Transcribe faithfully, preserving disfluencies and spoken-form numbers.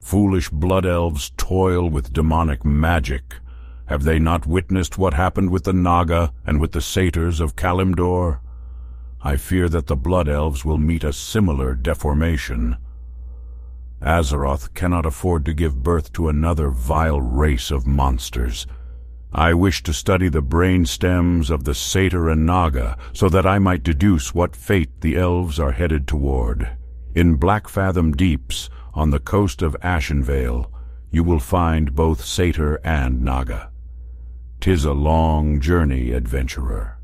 Foolish blood elves toil with demonic magic. Have they not witnessed what happened with the Naga and with the satyrs of Kalimdor? I fear that the blood elves will meet a similar deformation. Azeroth cannot afford to give birth to another vile race of monsters. I wish to study the brain stems of the satyr and Naga so that I might deduce what fate the elves are headed toward. In Blackfathom Deeps, on the coast of Ashenvale, you will find both satyr and Naga. 'Tis a long journey, adventurer.